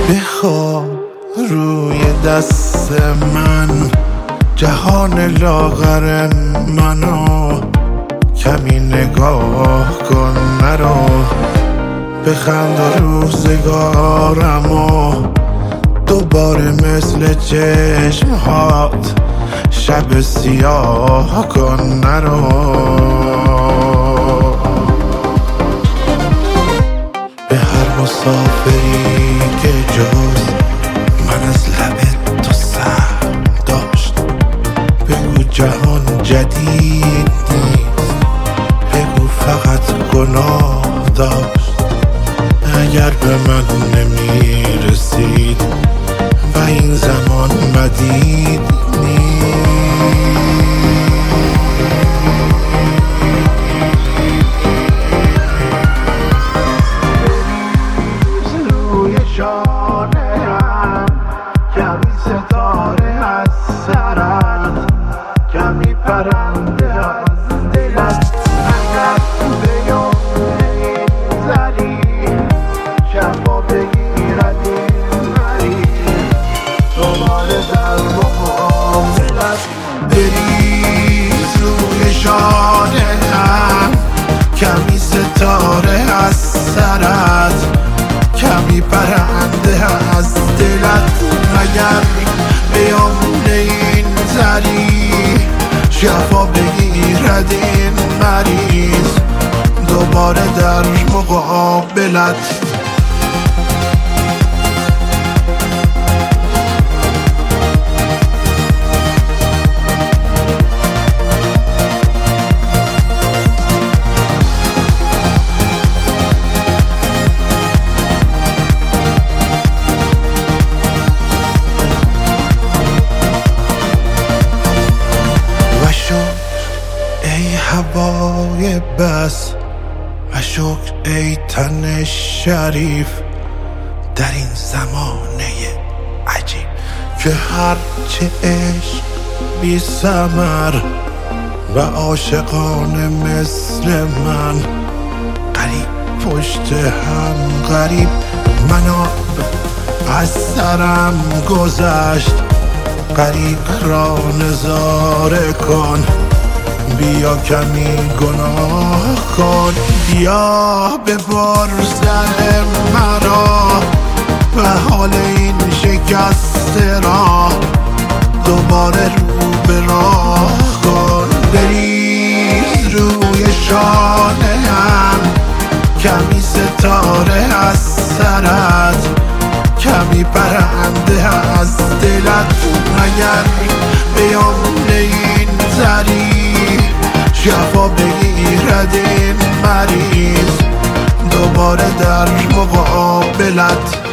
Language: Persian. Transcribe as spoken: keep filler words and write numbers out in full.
بخواب روی دست من، جهان لاغر منو کمی نگاه کن، نرو بخند و روزگارمو دوباره مثل چشمهات شب سیاه کن، نرو به هر مسافری که جز من از لب تو سر داشت بگو جهان جدید نیست، بگو فقط گناه داشت. اگر به من نمی رسید و این زمان مدید نیست، روی شانه‌ام کمی ستاره از سرت، کمی پرنده از دلت. اگر به یمن این زری شبا بگیرد این مریض، دوباره در مقابلت بریز روی شانه‌ام کمی ستاره از سرت، کمی پرنده از دلت. اگر بیام این زری شفا بگیرد این مریض، دوباره در مقابلت. ای هوای بس و شکر ای تن شریف در این زمانه عجیب که هرچه عشق بی ثمر و عاشقانه مثل من غریب پشت هم غریب. منو از سرم گذشت، غریق را نظاره کن، بیا کمی گناه کن، بیا ببر سر مرا و حال این شکسته را دوباره رو به راه کن. بریز روی شانه‌ام کمی ستاره از سرت، کمی پرنده از دلت. اگر بیام این زری شفا بگیرد این مریض، دوباره در مقابلت.